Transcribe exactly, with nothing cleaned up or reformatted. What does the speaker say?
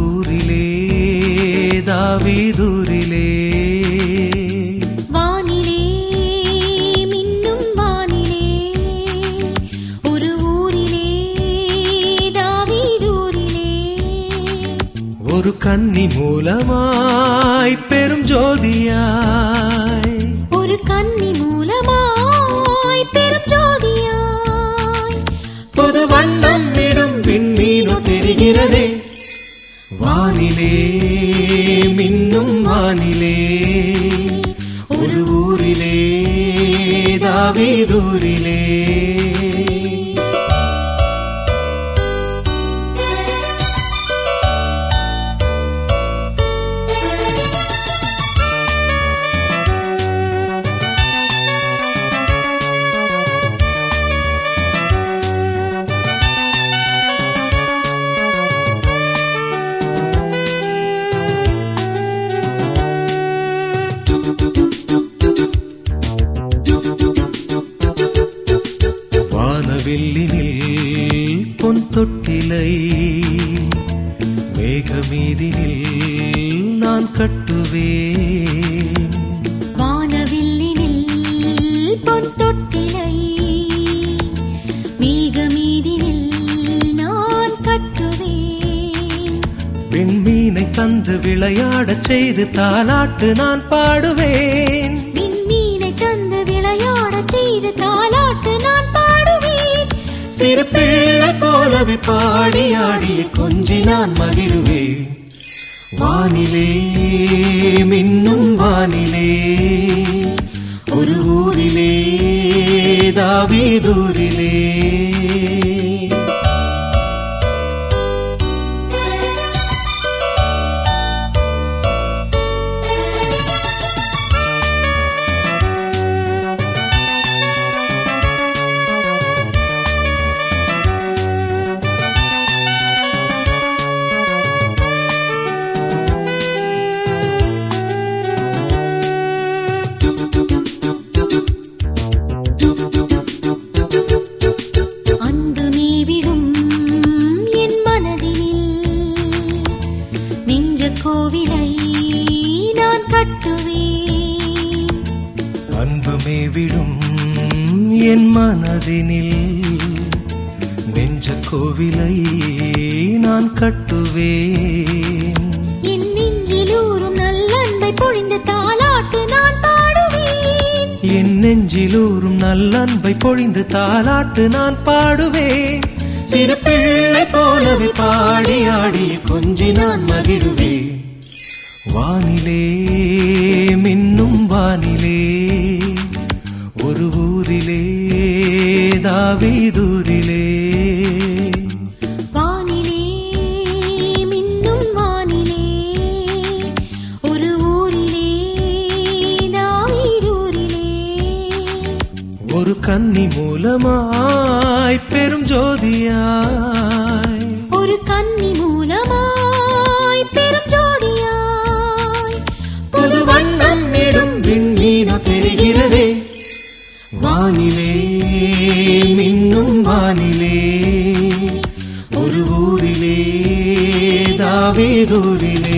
ஊரிலே தாவீதூரிலே வானிலே மின்னும் வானிலே ஒரு ஊரிலே தாவீதூரிலே ஒரு கன்னி மூலமாய் பெரும் ஜோதியாய் ஒரு கன்னி மூலமாய் பெரும் ஜோதியாய் புது வண்ணம் விடும் விண்மீனோ தெரிகிறதே வானிலே மின்னும் வானிலே ஒரு ஊரிலே தாவீதூரிலே வானவில்லினில் பொன் தொட்டிலை மேகமீதினில் நான் கட்டுவேன் வானவில்லினில் பொன் தொட்டிலை மேகமீதினில் நான் கட்டுவேன் விண்மீனை தந்து விளையாடச் செய்து தாலாட்டு நான் பாடுவேன் விண்மீனை தந்து விளையாடச் செய்து தாலாட்டு நான் பாடுவேன் சிறு பிள்ளை போலவே பாடி ஆடிய கொஞ்சி நான் மகிழுவேன் வானிலே மின்னும் வானிலே ஒரு ஊரிலே தாவீதூரிலே அன்பு மேவிடும் என் மனதினில் நெஞ்ச கோவிலை நான் கட்டுவேன் அன்பு மேவிடும் என் மனதினில் நெஞ்ச கோவிலை நான் கட்டுவேன் என் நெஞ்சிலூறும் நல்லன்பை பொழிந்து தாலாட்டு நான் பாடுவேன் என் நெஞ்சிலூறும் நல்லன்பை பொழிந்து தாலாட்டு நான் பாடுவேன் சிறு பிள்ளை போலவே பாடி ஆடிய கொஞ்சி நான் மகிழுவேன் வானிலே மின்னும் வானிலே ஒரு ஊரிலே தாவீதூரிலே வானிலே மின்னும் வானிலே ஒரு ஊரிலே தாவீதூரிலே ஒரு கன்னி மூலமாய் பெரும் ஜோதியாய் ஒரு கன்னி மூலமாய் பெரும் ஜோதியாய் புது வண்ணம் இடும் விண்மீனோ தெரிகிறதே வானிலே மின்னும் வானிலே ஒரு ஊரிலே தாவீதூரிலே